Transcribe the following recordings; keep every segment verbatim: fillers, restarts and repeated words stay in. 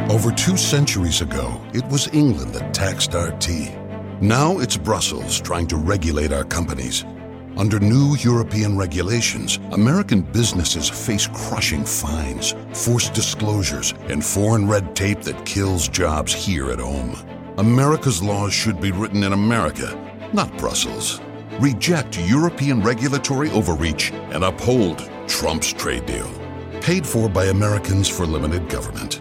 Over two centuries ago, it was England that taxed our tea. Now it's Brussels trying to regulate our companies. Under new European regulations, American businesses face crushing fines, forced disclosures, and foreign red tape that kills jobs here at home. America's laws should be written in America, not Brussels. Reject European regulatory overreach and uphold Trump's trade deal. Paid for by Americans for limited government.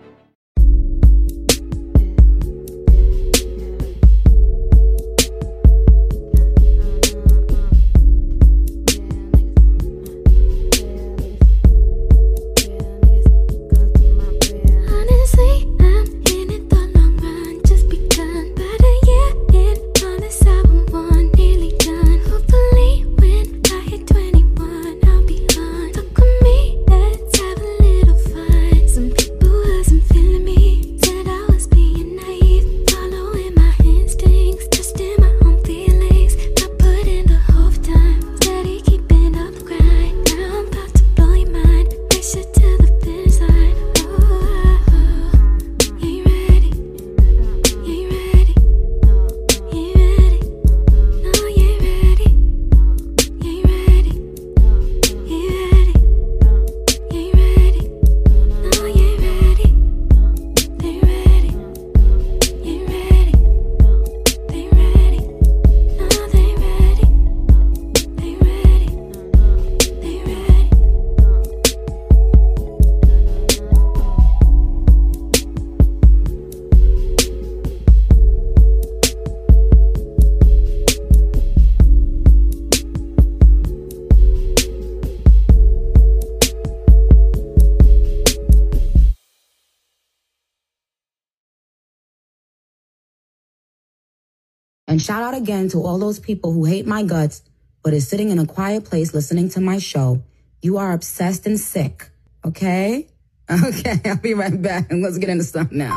And shout out again to all those people who hate my guts, but is sitting in a quiet place listening to my show. You are obsessed and sick, okay? Okay, I'll be right back, and let's get into stuff now.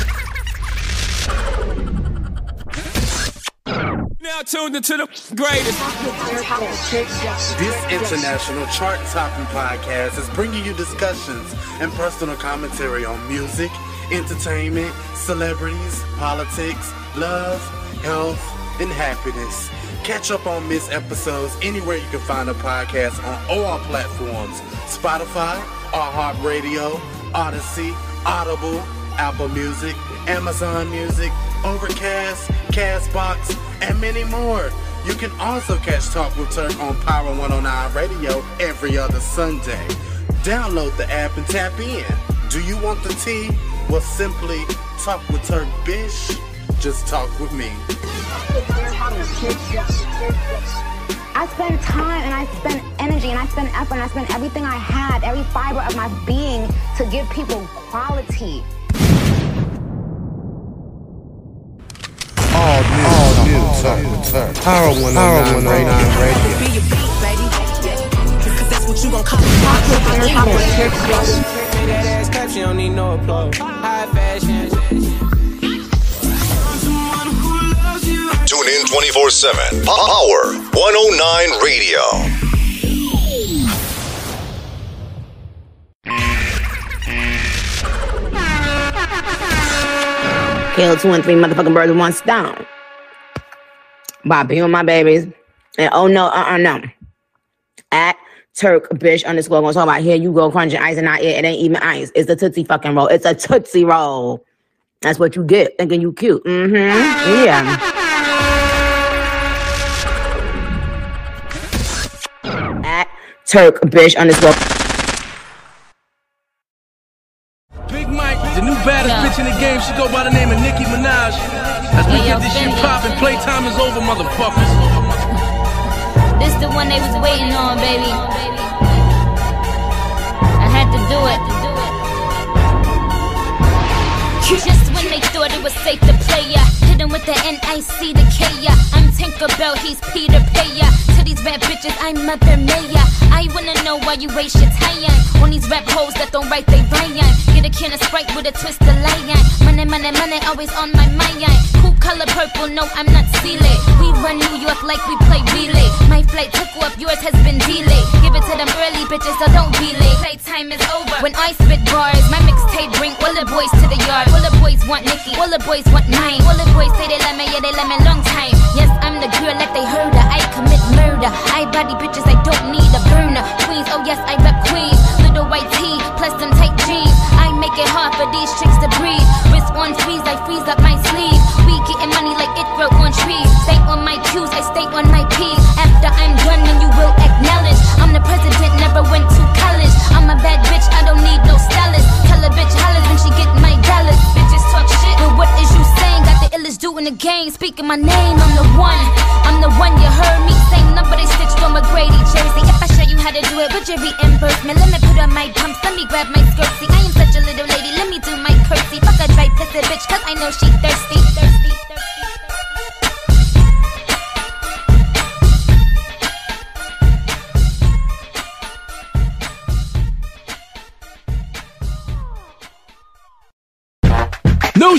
Now tuned into the greatest. This international chart-topping podcast is bringing you discussions and personal commentary on music, entertainment, celebrities, politics, love, health, and happiness. Catch up on missed episodes anywhere you can find a podcast on all our platforms: Spotify, iHeartRadio, Odyssey, Audible, Apple Music, Amazon Music, Overcast, Castbox, and many more. You can also catch Talk with Turk on Power one oh nine Radio every other Sunday. Download the app and tap in. Do you want the tea? Well, simply talk with Turk Bish. Just talk with me. I spend time and I spend energy and I spend effort and I spend everything I have, every fiber of my being to give people quality. All new, all new, Turk with Turk. Power one oh nine Radio. Be your beat, baby. Cause that's what you gon' call it. That ass clap, she don't need no applause. High fashion. Tune in twenty-four seven. Power one oh nine Radio. Kill two and three motherfucking birds with one stone. Bobby on my babies. And oh no, uh-uh, no. At Turk Bish underscore gonna talk about here you go crunching ice and not it. It ain't even ice. It's a Tootsie fucking roll. It's a Tootsie roll. That's what you get thinking you cute. Mm-hmm. Yeah. At Turk Bish underscore. Big Mike, the new baddest yeah. bitch in the game. She go by the name of Nicki Minaj. As we yeah, get this yo, shit poppin', playtime is over, motherfuckers. This the one they was waiting on, baby. I had to do it. Just when they thought it was safe to play, I hit them Running with the N I C, the K, yeah. I'm Tinkerbell, he's Peter Payer. To these rap bitches, I'm Mother Maya. I wanna know why you waste your time on these rap hoes that don't write they rhyme. Get a can of Sprite with a twist of lion. Money, money, money, always on my mind. Cool color purple, no, I'm not Sealy. We run New York like we play relay. My flight took off, yours has been delayed. Give it to them early bitches, so don't be late. Playtime is over when I spit bars. My mixtape bring all the boys to the yard. All the boys want Nicki, all the boys want mine. All the boys say they love me, yeah, they love me long time. Yes, I'm the girl like they heard her. I commit murder. I body bitches, I don't need a burner. Queens, oh yes, I rep Queens. Little white tee, plus them tight jeans. I make it hard for these chicks to breathe. Wrist on freeze, I freeze up my sleeve. We getting money like it grow on trees. Stay on my cues, I stay on my P's. After I'm done, then you will acknowledge I'm the president, never went to college. I'm a bad bitch, I don't need no stylist. Tell a bitch hollers when she get my dollars. Bitches talk shit, but what is you saying? Got the illest dude in the game, speaking my name. I'm the one, I'm the one you heard me say. Number they stitched on McGrady jersey. If I show you how to do it, would you reimburse me? Let me put on my pumps, let me grab my skirt. See, I am such a little lady, let me do my curtsy. Fuck a dry pissy bitch, cause I know she thirsty, thirsty, thirsty. No sh-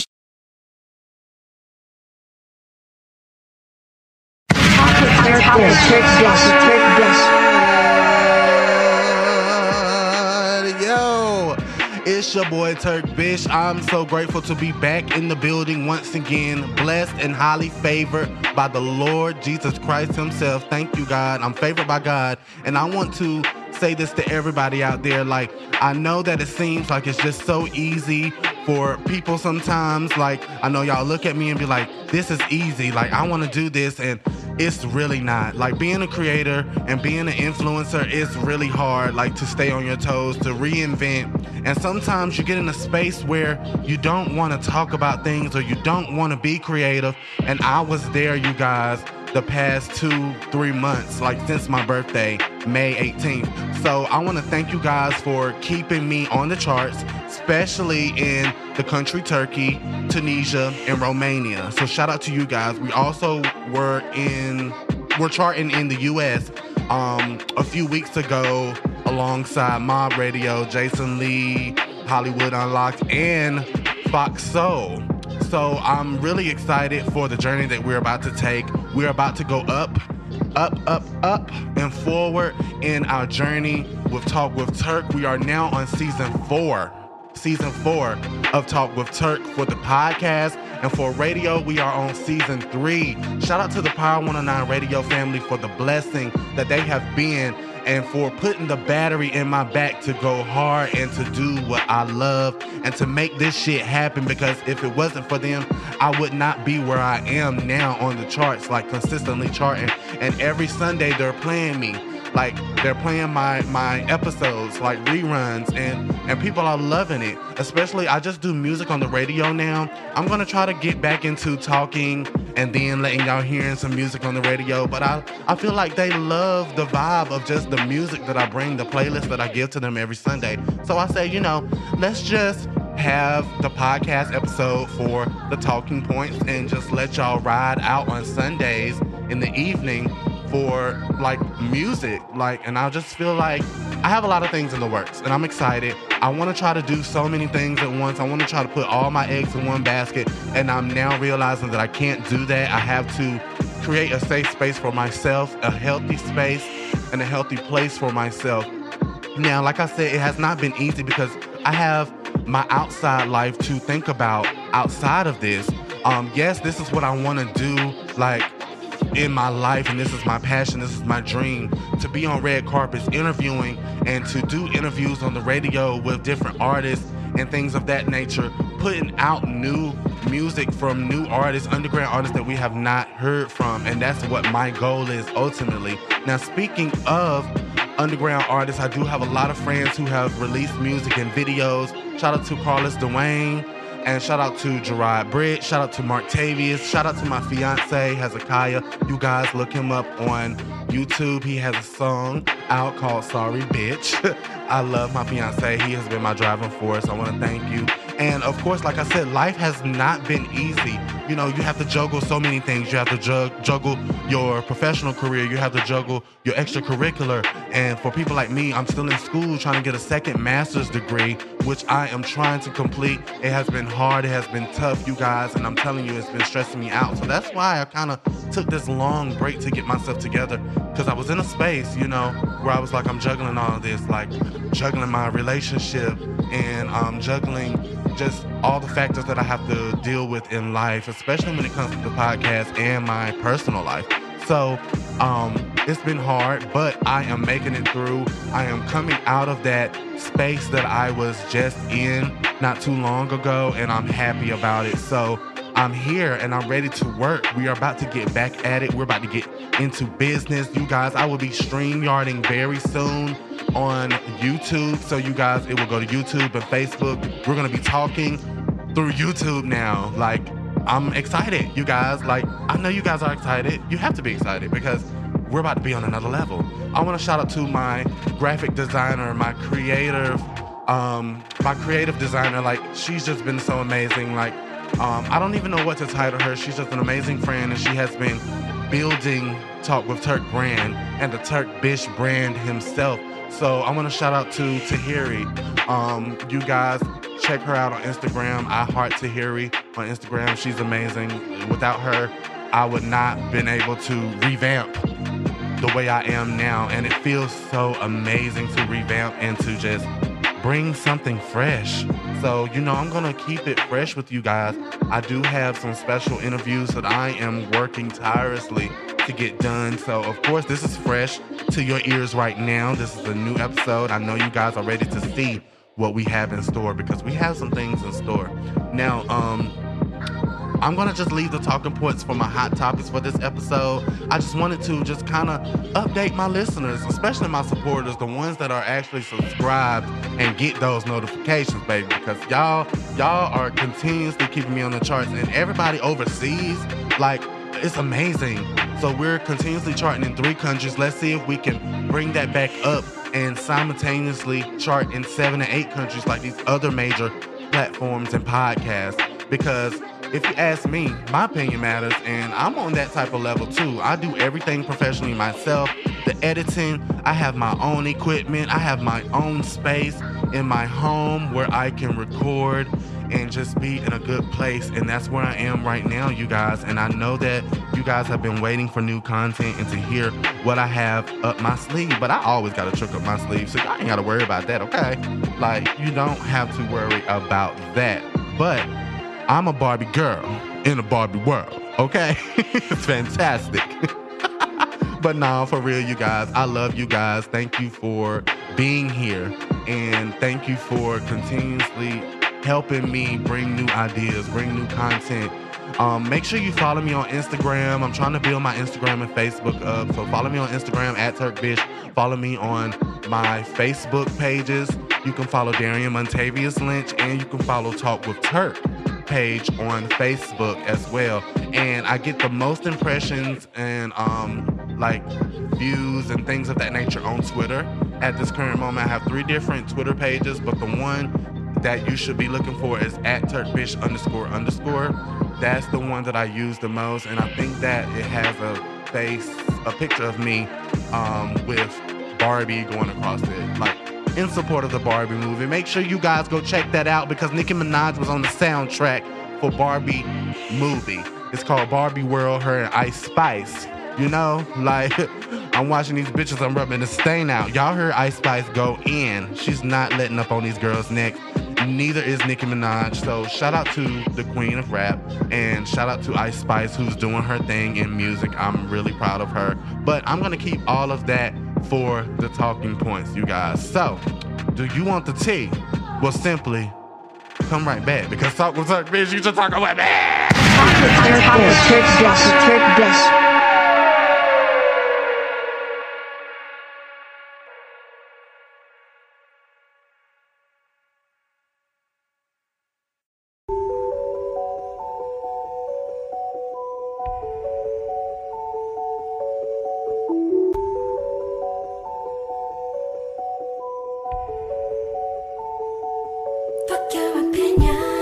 Yo, it's your boy Turk Bish. I'm so grateful to be back in the building once again, blessed and highly favored by the Lord Jesus Christ himself. Thank you, God. I'm favored by God, and I want to say this to everybody out there. Like, I know that it seems like it's just so easy for people sometimes. Like, I know y'all look at me and be like, this is easy, like I want to do this, and it's really not. Like, being a creator and being an influencer is really hard, like to stay on your toes, to reinvent. And sometimes you get in a space where you don't want to talk about things, or you don't want to be creative. And I was there, you guys, the past two, three months, like since my birthday, May eighteenth. So I want to thank you guys for keeping me on the charts, especially in the country Turkey, Tunisia, and Romania. So shout out to you guys. We also were in, we're charting in the U S um, a few weeks ago alongside Mob Radio, Jason Lee, Hollywood Unlocked, and Fox Soul. So I'm really excited for the journey that we're about to take. We're about to go up, up, up, up, and forward in our journey with Talk with Turk. We are now on season four. Season four of Talk with Turk for the podcast, and for radio we are on season three. Shout out to the Power one oh nine radio family for the blessing that they have been, and for putting the battery in my back to go hard and to do what I love and to make this shit happen, because if it wasn't for them, I would not be where I am now on the charts, like consistently charting. And every Sunday they're playing me. Like, they're playing my my episodes, like reruns, and, and people are loving it. Especially, I just do music on the radio now. I'm going to try to get back into talking and then letting y'all hearing some music on the radio. But I, I feel like they love the vibe of just the music that I bring, the playlist that I give to them every Sunday. So I say, you know, let's just have the podcast episode for the talking points and just let y'all ride out on Sundays in the evening for like music. Like, and I just feel like I have a lot of things in the works and I'm excited. I want to try to do so many things at once. I want to try to put all my eggs in one basket, and I'm now realizing that I can't do that. I have to create a safe space for myself, a healthy space and a healthy place for myself. Now, like I said, it has not been easy because I have my outside life to think about outside of this. Um, yes, this is what I want to do, like, in my life, and this is my passion, this is my dream, to be on red carpets interviewing and to do interviews on the radio with different artists and things of that nature, putting out new music from new artists, underground artists that we have not heard from, and that's what my goal is ultimately. Now, speaking of underground artists, I do have a lot of friends who have released music and videos. Shout out to Carlos Dwayne, and shout out to Gerard Britt, shout out to Martavius, shout out to my fiance, Hezekiah. You guys look him up on YouTube. He has a song out called Sorry Bitch. I love my fiance. He has been my driving force. I want to thank you. And of course, like I said, life has not been easy. You know, you have to juggle so many things. You have to jug- juggle your professional career. You have to juggle your extracurricular. And for people like me, I'm still in school trying to get a second master's degree, which I am trying to complete. It has been hard. It has been tough, you guys. And I'm telling you, it's been stressing me out. So that's why I kind of took this long break to get myself together, because I was in a space, you know, where I was like, I'm juggling all of this, like juggling my relationship and um, juggling just all the factors that I have to deal with in life, especially when it comes to the podcast and my personal life. So um, it's been hard, but I am making it through. I am coming out of that space that I was just in not too long ago, and I'm happy about it. So I'm here and I'm ready to work. We are about to get back at it. We're about to get into business. You guys, I will be StreamYarding very soon on YouTube. So you guys, it will go to YouTube and Facebook. We're going to be talking through YouTube now. Like, I'm excited, you guys. Like, I know you guys are excited. You have to be excited because we're about to be on another level. I want to shout out to my graphic designer, my creative, um, my creative designer. Like, she's just been so amazing. Like, um, I don't even know what to title her. She's just an amazing friend, and she has been building Talk with Turk brand and the Turk Bish brand himself. So I want to shout out to Tahiri. Um, you guys, check her out on Instagram. I Heart Tahiri on Instagram. She's amazing. Without her, I would not been able to revamp the way I am now. And it feels so amazing to revamp and to just bring something fresh. So, you know, I'm going to keep it fresh with you guys. I do have some special interviews that I am working tirelessly to get done. So, of course, this is fresh to your ears right now. This is a new episode. I know you guys are ready to see what we have in store because we have some things in store. Now, um, I'm going to just leave the talking points for my hot topics for this episode. I just wanted to just kind of update my listeners, especially my supporters, the ones that are actually subscribed and get those notifications, baby, because y'all, y'all are continuously keeping me on the charts, and everybody overseas, like, it's amazing. So we're continuously charting in three countries. Let's see if we can bring that back up and simultaneously chart in seven and eight countries like these other major platforms and podcasts. Because if you ask me, my opinion matters, and I'm on that type of level too. I do everything professionally myself. The editing, I have my own equipment. I have my own space in my home where I can record and just be in a good place. And that's where I am right now, you guys. And I know that you guys have been waiting for new content and to hear what I have up my sleeve. But I always got a trick up my sleeve, so y'all ain't got to worry about that, okay? Like, you don't have to worry about that. But I'm a Barbie girl in a Barbie world, okay? It's fantastic. But no, for real, you guys, I love you guys. Thank you for being here. And thank you for continuously helping me bring new ideas, bring new content. Um, make sure you follow me on Instagram. I'm trying to build my Instagram and Facebook up. So follow me on Instagram at TurkBish. Follow me on my Facebook pages. You can follow Darian Montavious Lynch, and you can follow Talk with Turk page on Facebook as well. And I get the most impressions and um, like views and things of that nature on Twitter. At this current moment, I have three different Twitter pages, but the one that you should be looking for is at TurkBish underscore underscore. That's the one that I use the most, and I think that it has a face, a picture of me um, with Barbie going across it, like in support of the Barbie movie. Make sure you guys go check that out because Nicki Minaj was on the soundtrack for Barbie movie. It's called Barbie World, her and Ice Spice. You know, like, I'm watching these bitches, I'm rubbing the stain out. Y'all heard Ice Spice go in. She's not letting up on these girls' necks. Neither is Nicki Minaj. So shout out to the queen of rap, and shout out to Ice Spice, who's doing her thing in music. I'm really proud of her. But I'm going to keep all of that for the talking points, you guys. So, do you want the tea? Well, simply come right back, because Talk with Turk, bitch, you just talking with me. Talk with Turk, Turk, Turk, Turk, Turk. Fuck your opinion.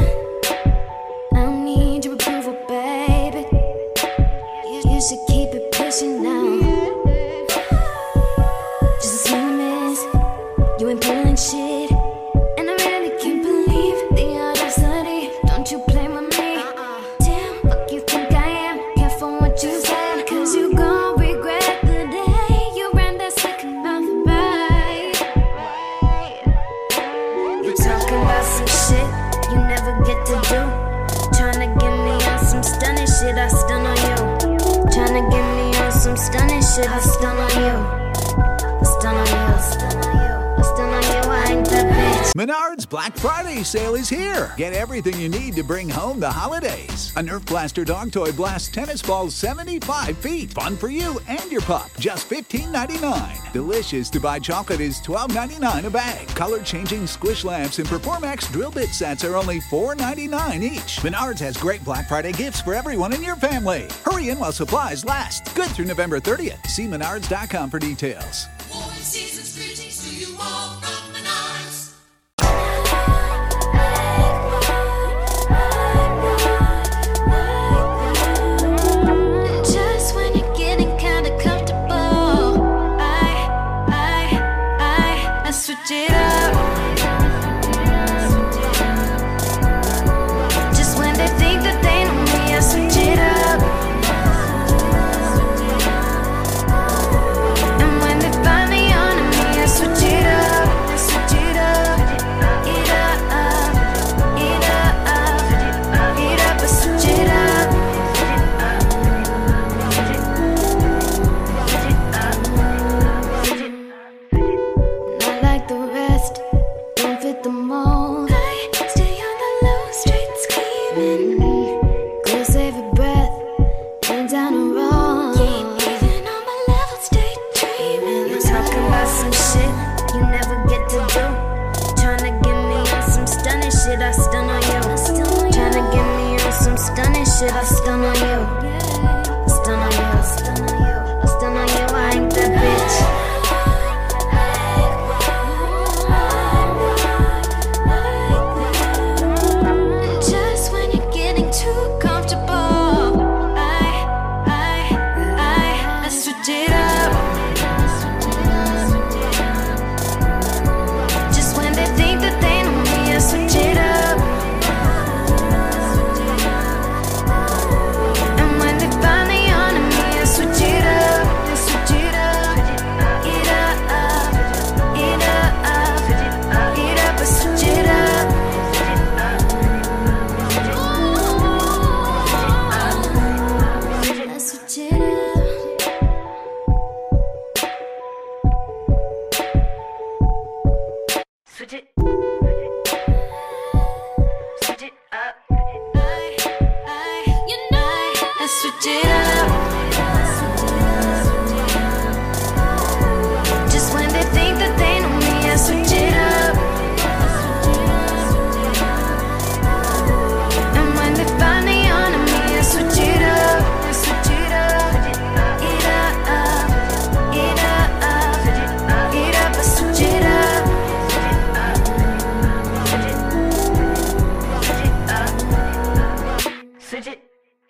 shit, I stun on you. Tryna get me on some stunning shit, I stun on you. I stun on you, I stun on you. I stun on you, I ain't that bitch. Menards Black Friday sale is here. Get everything you need to bring home the holidays. A Nerf Blaster dog toy blasts tennis balls seventy-five feet. Fun for you and your pup. Just fifteen ninety-nine. Delicious to buy chocolate is twelve ninety-nine a bag. Color-changing squish lamps and Performax drill bit sets are only four ninety-nine each. Menards has great Black Friday gifts for everyone in your family. Hurry in while supplies last. Good through November thirtieth. See menards dot com for details. Warm season's greetings to you all from Menards. Just when you're getting kinda comfortable, I, I, I, I switch it up. Just when they think that they know me, I switch it up. And when they find me on me, I switch it up, I switch it up, it up, it up, it up, I switch it up. Not like the rest, don't fit the mold. I stay on the low, straight scheming. Go save a breath, ain't down a roll. Keep even on my level, stay dreaming. You're talking about some shit you never get to do. Tryna get me on some stunning shit, I stun on you. Tryna get me on some stunning shit, I stun on you. I stun on you, I stun on you, I stun on you, I ain't that bitch. Just when you're getting too comfortable, I, I, I, I switch it up. Just when they think that they know me, I switch it up. And when they find me on me, I switch it up, I switch it up, it up, it up, it up, I switch it up. I switch it up. Switch it. Switch it up. I, I, you know, I switch it up. Just when they think that they know me, I switch it up. And when they find me on me, I switch it up. I switch it up. It up, it up, it up, I switch it up. Switch it.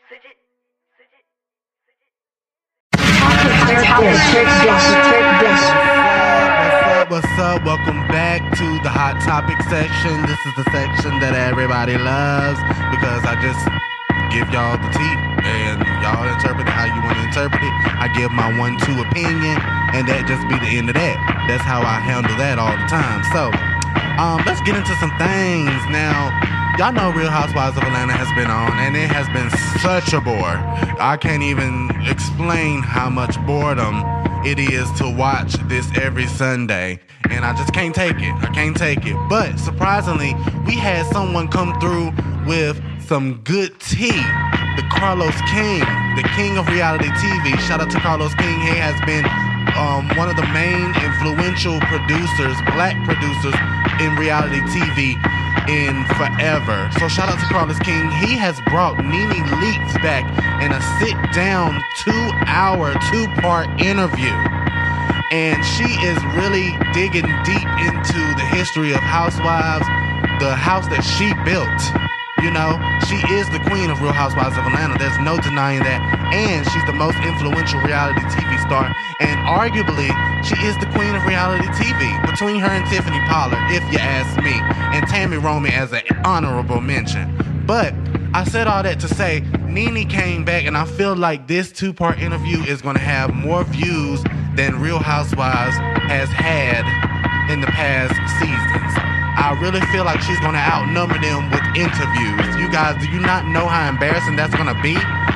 What's up, what's up? Welcome back to the Hot Topic section. This is the section that everybody loves because I just give y'all the tea and y'all interpret it how you want to interpret it. I give my one two opinion and that just be the end of that. That's how I handle that all the time. So, um, let's get into some things now. Y'all know Real Housewives of Atlanta has been on, and it has been such a bore. I can't even explain how much boredom it is to watch this every Sunday, and I just can't take it. I can't take it. But surprisingly, we had someone come through with some good tea. The Carlos King, the king of reality T V. Shout out to Carlos King. He has been um, one of the main influential producers, black producers in reality T V in forever. So shout out to Carlos King. He has brought Nene Leakes back in a sit-down two-hour, two-part interview. And she is really digging deep into the history of Housewives, the house that she built. You know, she is the queen of Real Housewives of Atlanta. There's no denying that. And she's the most influential reality T V star. And arguably, she is the queen of reality T V. Between her and Tiffany Pollard, if you ask me. And Tammy Roman as an honorable mention. But I said all that to say, Nene came back, and I feel like this two-part interview is going to have more views than Real Housewives has had in the past seasons. I really feel like she's going to outnumber them with interviews. You guys, do you not know how embarrassing that's going to be?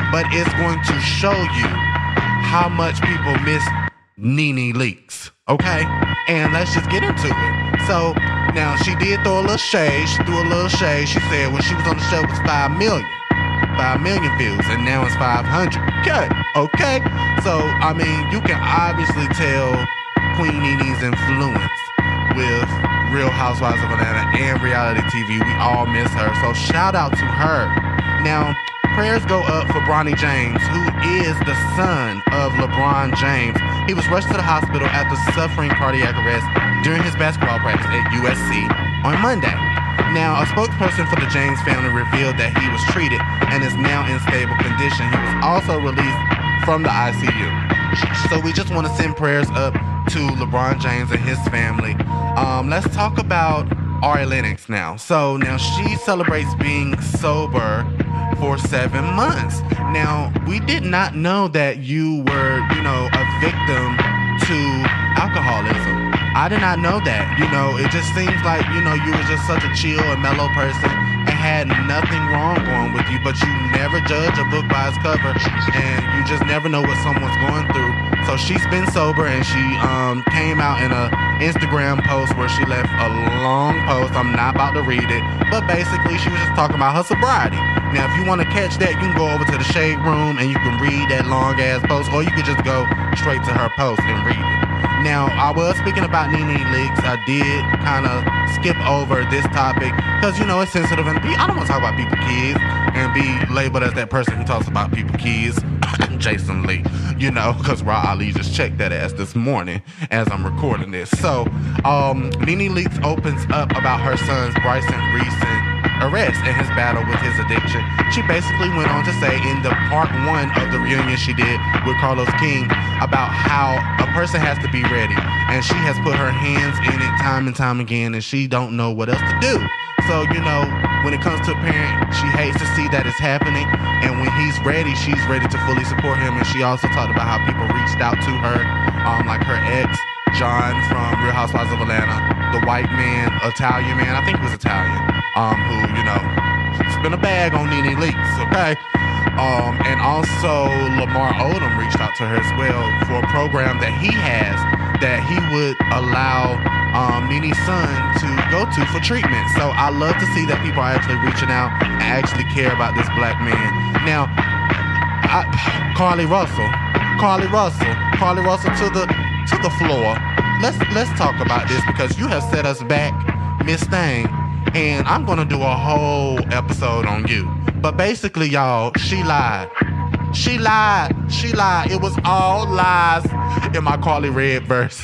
but it's going to show you how much people miss Nene Leakes, okay? And let's just get into it. So, now she did throw a little shade. She threw a little shade. She said when she was on the show it was five million. five million views, and now it's five hundred. Okay, okay? So, I mean, you can obviously tell Queen Nene's influence with Real Housewives of Atlanta and reality T V. We all miss her, so shout out to her. Now, prayers go up for Bronny James, who is the son of LeBron James. He was rushed to the hospital after suffering cardiac arrest during his basketball practice at U S C on Monday. Now, a spokesperson for the James family revealed that he was treated and is now in stable condition. He was also released from the I C U. So we just want to send prayers up to LeBron James and his family. Um, let's talk about Ari Lennox now. So now she celebrates being sober for seven months. Now, we did not know that you were, you know, a victim to alcoholism. I did not know that. You know, it just seems like, you know, you were just such a chill and mellow person and had nothing wrong going with you, but you never judge a book by its cover, and you just never know what someone's going through. So she's been sober, and she um, came out in a Instagram post where she left a long post. I'm not about to read it, but basically she was just talking about her sobriety. Now, if you want to catch that, you can go over to the Shade Room and you can read that long-ass post, or you could just go straight to her post and read it. Now, I was speaking about Nene Leakes. I did kind of skip over this topic because, you know, it's sensitive, and I don't want to talk about people's kids and be labeled as that person who talks about people's kids. Jason Lee, you know, because Ra Ali just checked that ass this morning as I'm recording this. So, um, Nene Leakes opens up about her son's Bryson recent arrest and his battle with his addiction. She basically went on to say in the part one of the reunion she did with Carlos King about how a person has to be ready, and she has put her hands in it time and time again, and she don't know what else to do. So, you know, when it comes to a parent, she hates to see that it's happening, and when he's ready, she's ready to fully support him. And she also talked about how people reached out to her, um, like her ex, John from Real Housewives of Atlanta, the white man, Italian man, I think he was Italian, um, who, you know, spent a bag on Nene Leakes, okay? Um, and also Lamar Odom reached out to her as well for a program that he has that he would allow um, Nene's son to go to for treatment. So I love to see that people are actually reaching out and actually care about this black man. Now, I, Carly Russell, Carly Russell, Carly Russell to the to the floor. Let's let's talk about this because you have set us back, Miss Thang, and I'm gonna do a whole episode on you. But basically, y'all, she lied. She lied. She lied. It was all lies in my Carly Red verse.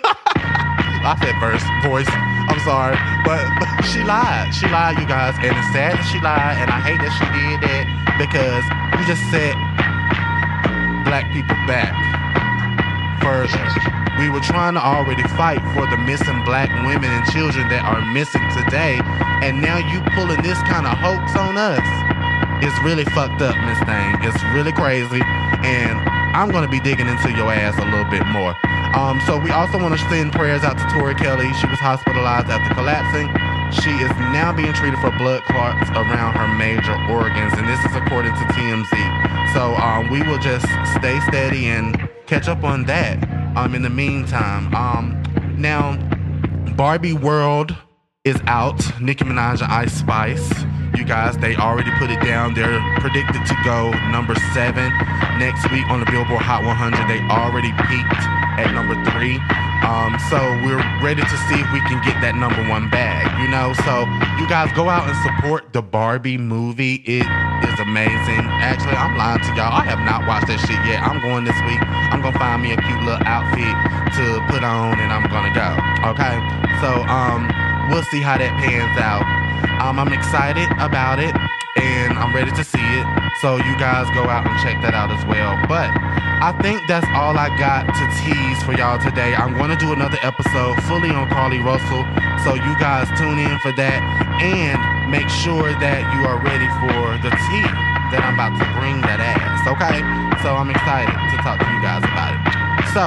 I said verse, voice. I'm sorry. But she lied. She lied, you guys. And it's sad that she lied. And I hate that she did that because you just set black people back further. We were trying to already fight for the missing black women and children that are missing today. And now you pulling this kind of hoax on us. It's really fucked up, Miss Thang. It's really crazy, and I'm going to be digging into your ass a little bit more. Um, so we also want to send prayers out to Tori Kelly. She was hospitalized after collapsing. She is now being treated for blood clots around her major organs, and this is according to T M Z. So um, we will just stay steady and catch up on that um, in the meantime. Um, now, Barbie World is out. Nicki Minaj and Ice Spice. You guys, they already put it down. They're predicted to go number seven next week on the Billboard Hot one hundred. They already peaked at number three. Um, so we're ready to see if we can get that number one bag, you know? So you guys go out and support the Barbie movie. It is amazing. Actually, I'm lying to y'all. I have not watched that shit yet. I'm going this week. I'm going to find me a cute little outfit to put on, and I'm going to go, okay? So um, we'll see how that pans out. Um, I'm excited about it, and I'm ready to see it. So you guys go out and check that out as well. But I think that's all I got to tease for y'all today. I'm going to do another episode fully on Carly Russell. So you guys tune in for that, and make sure that you are ready for the tea that I'm about to bring that ass, okay? So I'm excited to talk to you guys about it. So,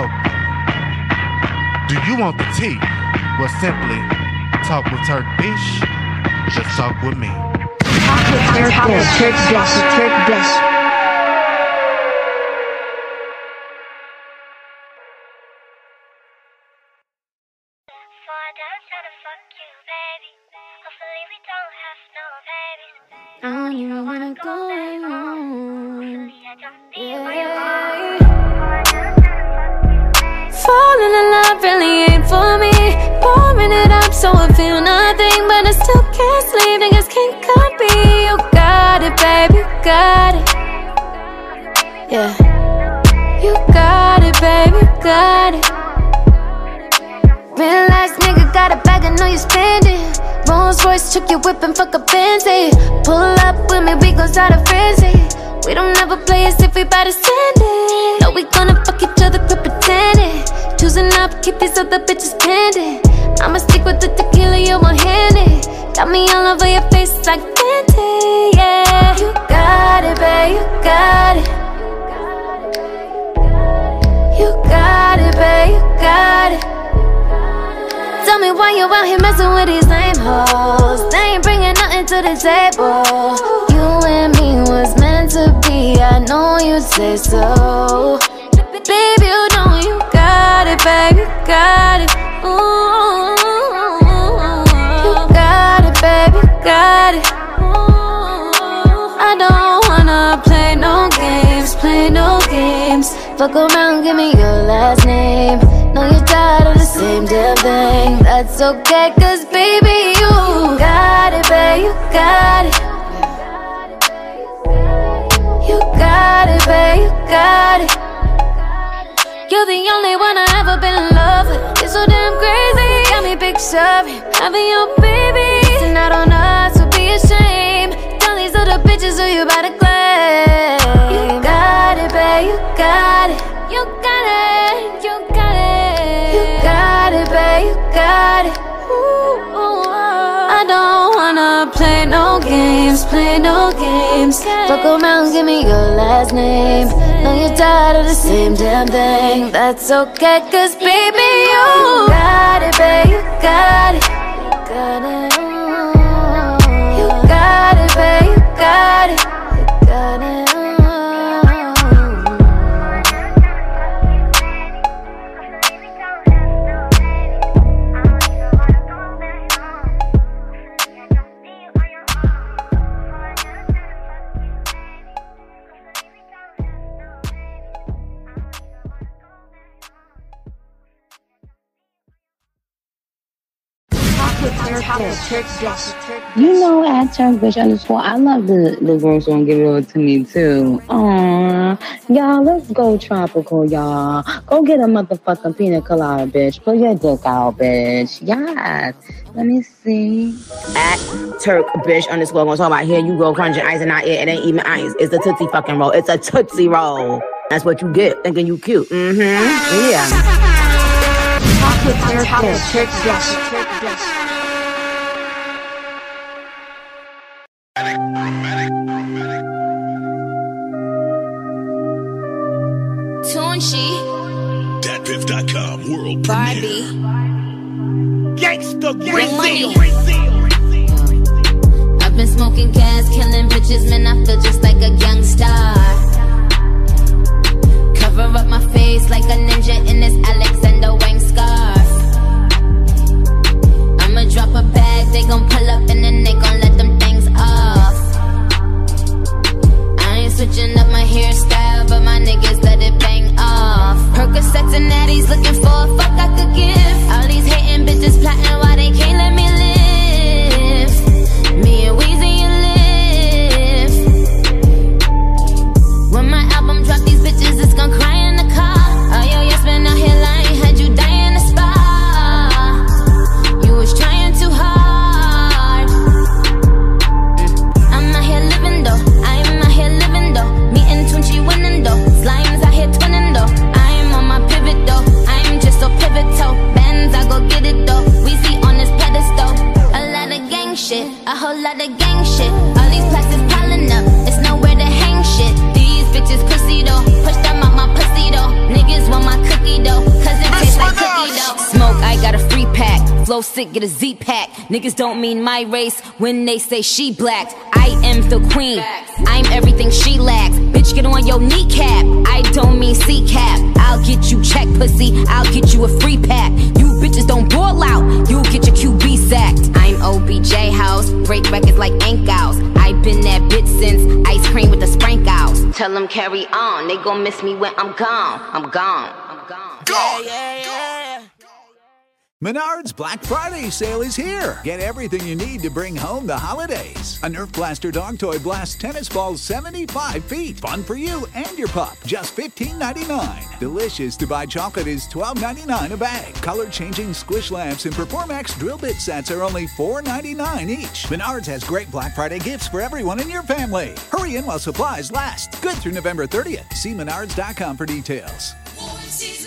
do you want the tea? Well, simply talk with Turk Bish. Just talk with me. Talk with Turk Bish. Turk Bish. Turk Bish. I don't even wanna go home. Yeah. Falling in love really ain't for me. Pouring it up so I feel nothing, but I still can't sleep. Niggas can't copy. You got it, baby, you got it. Yeah. You got it, baby, you got it. Real ass nigga got a bag, I know you spend it. Rolls Royce took your whip and fuck a Benzie. Pull up with me, we gon' start a frenzy. We don't ever play as if we bout to send it. No, we gonna fuck each other, quit pretending. Choosing up, keep these other bitches pending. I'ma stick with the tequila, you won't hand it. Got me all over your face like Fenty, yeah. You got it, babe, you got it. You got it, babe, you got it. Tell me why you out here messing with these lame hoes. They ain't bringing nothing to the table. You and me was meant to be, I know you'd say so. Baby, you know you got it, baby, you got it. Ooh, you got it, baby, you got it. Ooh, I don't wanna play no games, play no games. Fuck around, give me your last name. Know you're tired of the same damn thing. That's okay, cause baby, you got it, babe, you got it. You got it, babe, you got it. You're the only one I ever been in love with. You're so damn crazy, got me picturing having your baby. Missing out on us would be a shame. Tell these other bitches who you about to claim. You got it, babe, you got it. You got it, you got it. You got it, babe, you got it. Ooh, ooh, oh. I don't wanna play no games, play no games. Fuck around, give me your last name. Know you're tired of the same damn thing. That's okay, cause baby, you got it, babe, you got it. You got it, ooh. You got it, babe, you got it. You got it, ooh. You know, at Turk Bitch underscore, I love the, the girl song Give It All To Me too. Aww. Y'all, let's go tropical, y'all. Go get a motherfucking pina colada, bitch. Put your dick out, bitch. Yes. Let me see. At Turk Bitch underscore, gonna talk about here you go crunching ice and not it. It ain't even ice. It's a Tootsie fucking roll. It's a Tootsie roll. That's what you get thinking you cute. Mm-hmm. Yeah. Turk Bitch. Tunchi, Dat Piff dot com world Barbie, Gangsta Brazil. I've been smoking gas, killing bitches, man. I feel just like a young star. Cover up my face like a ninja in this Alexander Wang scarf. I'ma drop a bag, they gon' pull up and then they gon' let them things off. I ain't switching up my hairstyle, but my niggas let it bang off. Percocets and natties looking for a fuck I could give. All these hating bitches plotting why they can't let me live. Me and Weezy you live. When my album drop, these bitches is gon' cry in the car. Oh yo, yes been out here lying, had you die in the spa. You was trying too hard. I'm out here living though, I'm out here living though. Me and Tunchi winning though, slimes out here twinning though. I'm on my pivot though, I'm just so pivotal. Bands, I go get it though, we see on this pedestal. A lot of gang shit, a whole lot of gang shit. All these plastics piling up, it's nowhere to hang shit. These bitches pussy though, push them out my pussy though. Niggas want my cookie though, cause it tastes like cookie dough. Smoke, I got a free pack. Flow sick, get a Z pack. Niggas don't mean my race when they say she black. I am the queen, I'm everything she lacks. Bitch, get on your kneecap, I don't mean C-cap. I'll get you check pussy, I'll get you a free pack. You bitches don't ball out, you'll get your Q B sacked. I'm O B J house, break records like Ink House. I've been that Tell them carry on. They gon' miss me when I'm gone. I'm gone. I'm gone. Yeah, yeah, yeah. Menards Black Friday sale is here. Get everything you need to bring home the holidays. A Nerf Blaster dog toy blasts tennis balls seventy-five feet. Fun for you and your pup. Just fifteen ninety-nine. Delicious to buy chocolate is twelve ninety-nine a bag. Color-changing squish lamps and Performax drill bit sets are only four ninety-nine each. Menards has great Black Friday gifts for everyone in your family. Hurry in while supplies last. Good through November thirtieth. See menards dot com for details. Warm season.